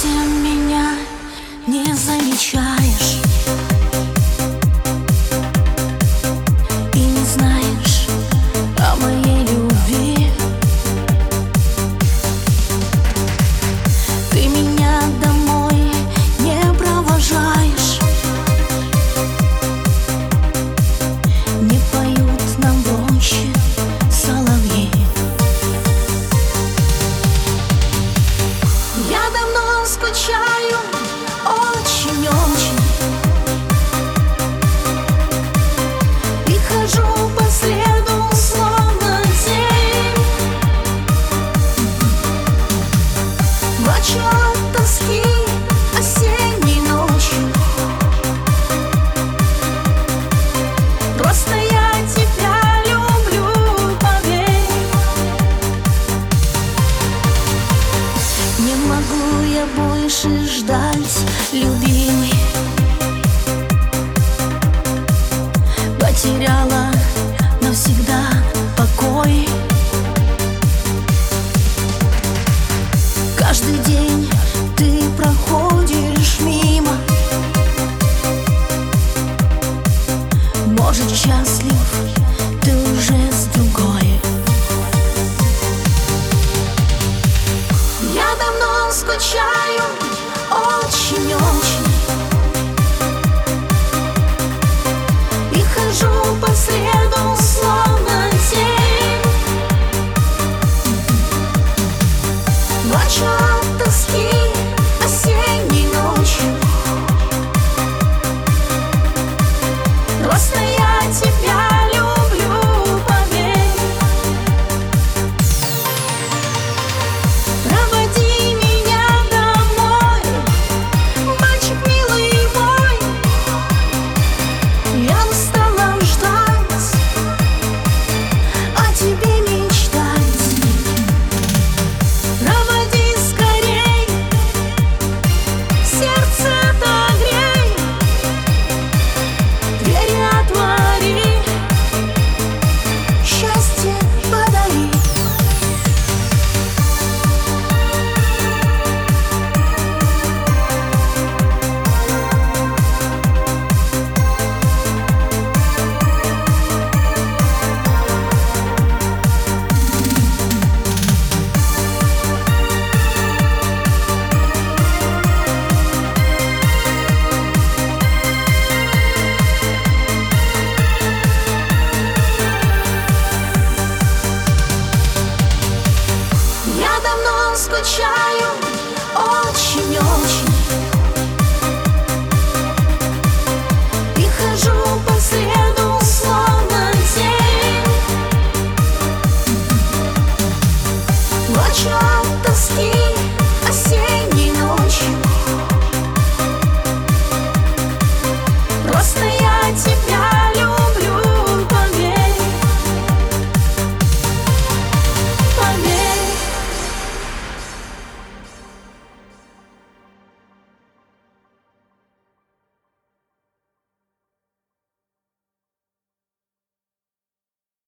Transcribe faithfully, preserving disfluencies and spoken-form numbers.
совсем меня не замечаешь и не знаешь о моей любви. Ты меня домой не провожаешь, не поют нам в роще соловьи. Я давно скучаю, очень-очень, и хожу по следу, словно тень. Плачу от тоски осенней ночью. Просто я тебя люблю, поверь. Не могу я больше ждать, любимый. Потеряла навсегда покой. Каждый день ты проходишь мимо. Может, счастлив ты уже с другой. Я давно скучаю, очень-очень, и хожу по следу, словно тень. Плачу от тоски осенней ночью. Просто я тебя люблю, поверь. Проводи меня домой, мальчик милый мой. Я устала ждать, о тебе мечтать. Проводи скорей, сердце отогрей, двери отвори, счастье подари. Я давно скучаю, очень-очень, и хожу